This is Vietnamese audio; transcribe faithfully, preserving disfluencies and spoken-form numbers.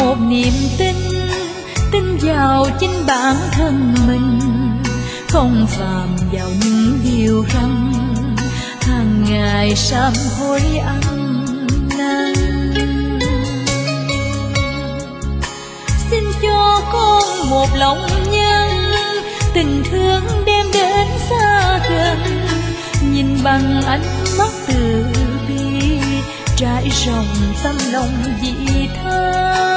một niềm tin, tin vào chính bản thân mình, không phàm vào những điều răn hàng ngày sám hối ăn năn. Xin cho con một lòng nhân, tình thương đem đến xa gần, nhìn bằng ánh mắt từ bi, trải rộng tâm lòng vị tha.